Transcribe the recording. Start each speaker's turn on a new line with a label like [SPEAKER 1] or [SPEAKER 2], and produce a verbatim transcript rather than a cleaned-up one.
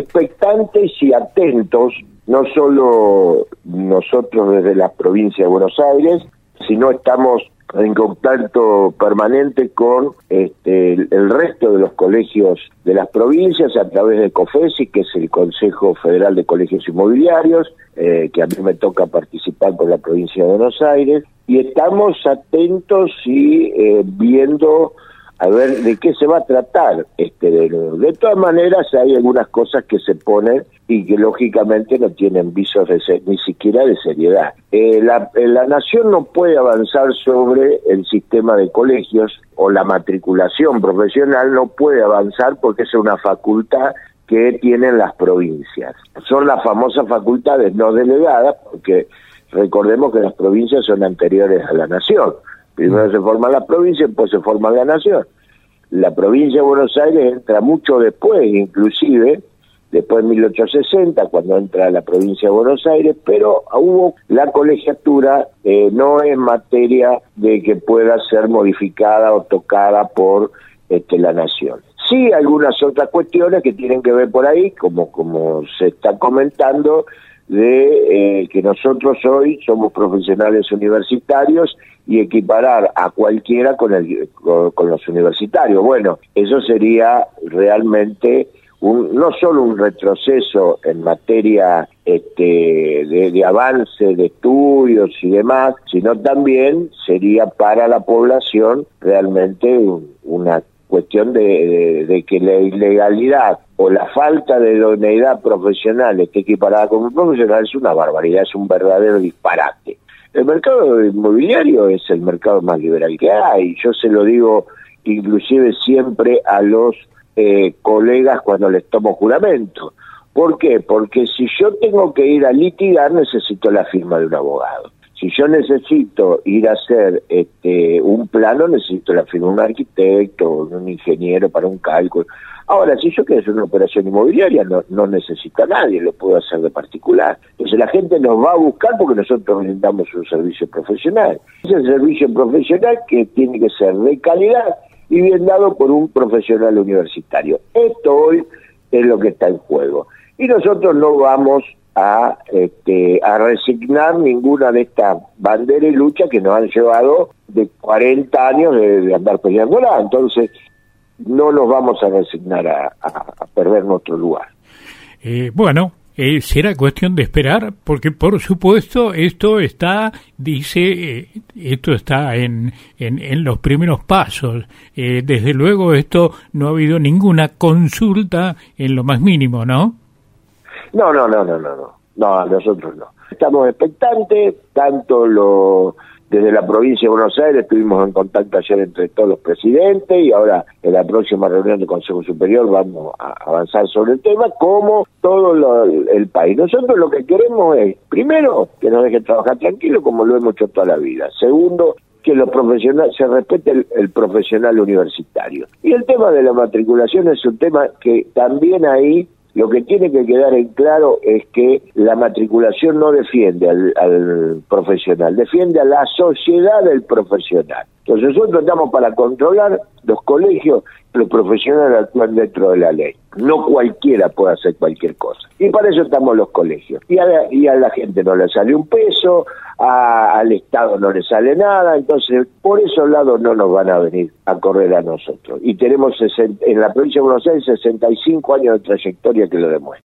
[SPEAKER 1] expectantes y atentos, no solo nosotros desde la provincia de Buenos Aires, sino estamos en contacto permanente con este, el, el resto de los colegios de las provincias a través de COFESI, que es el Consejo Federal de Colegios Inmobiliarios, eh, que a mí me toca participar por la provincia de Buenos Aires, y estamos atentos y eh, viendo a ver de qué se va a tratar este denuncia. De todas maneras, hay algunas cosas que se ponen y que lógicamente no tienen visos de ser, ni siquiera de seriedad. Eh, la, la Nación no puede avanzar sobre el sistema de colegios, o la matriculación profesional no puede avanzar porque es una facultad que tienen las provincias. Son las famosas facultades no delegadas, porque recordemos que las provincias son anteriores a la Nación. Primero se forma la provincia, después se forma la Nación. La provincia de Buenos Aires entra mucho después, inclusive, después de mil ochocientos sesenta, cuando entra la provincia de Buenos Aires, pero hubo la colegiatura, eh, no es materia de que pueda ser modificada o tocada por este, la Nación. Sí, algunas otras cuestiones que tienen que ver por ahí, como, como se está comentando, de eh, que nosotros hoy somos profesionales universitarios y equiparar a cualquiera con, el, con, con los universitarios. Bueno, eso sería realmente un, no solo un retroceso en materia este, de, de avance de estudios y demás, sino también sería para la población realmente un, una cuestión de, de, de que la ilegalidad o la falta de idoneidad profesional esté equiparada con un profesional es una barbaridad, es un verdadero disparate. El mercado inmobiliario es el mercado más liberal que hay, yo se lo digo inclusive siempre a los eh, colegas cuando les tomo juramento. ¿Por qué? Porque si yo tengo que ir a litigar necesito la firma de un abogado. Si yo necesito ir a hacer este, un plano, necesito la firma de un arquitecto, un ingeniero para un cálculo. Ahora, si yo quiero hacer una operación inmobiliaria, no, no necesito a nadie, lo puedo hacer de particular. Entonces la gente nos va a buscar porque nosotros brindamos un servicio profesional. Es el servicio profesional que tiene que ser de calidad y bien dado por un profesional universitario. Esto hoy es lo que está en juego. Y nosotros no vamos a este a resignar ninguna de estas banderas y luchas que nos han llevado de cuarenta años de, de andar peleándola. Entonces no nos vamos a resignar a, a, a perder nuestro lugar.
[SPEAKER 2] Eh, bueno, eh, será cuestión de esperar, porque por supuesto esto está, dice, eh, esto está en, en, en los primeros pasos. Eh, desde luego esto no ha habido ninguna consulta en lo más mínimo, ¿no?
[SPEAKER 1] No, no, no, no, no, no, no, nosotros no. Estamos expectantes, tanto lo, desde la provincia de Buenos Aires estuvimos en contacto ayer entre todos los presidentes y ahora en la próxima reunión del Consejo Superior vamos a avanzar sobre el tema, como todo lo, el país. Nosotros lo que queremos es, primero, que nos dejen trabajar tranquilo como lo hemos hecho toda la vida. Segundo, que los profesionales, se respete el, el profesional universitario. Y el tema de la matriculación es un tema que también ahí lo que tiene que quedar en claro es que la matriculación no defiende al, al profesional, defiende a la sociedad del profesional. Entonces nosotros estamos para controlar los colegios, los profesionales actúan dentro de la ley. No cualquiera puede hacer cualquier cosa. Y para eso estamos los colegios. Y a la, y a la gente no le sale un peso, a, al Estado no le sale nada, entonces por esos lados no nos van a venir a correr a nosotros. Y tenemos sesenta, en la provincia de Buenos Aires sesenta y cinco años de trayectoria que lo demuestra.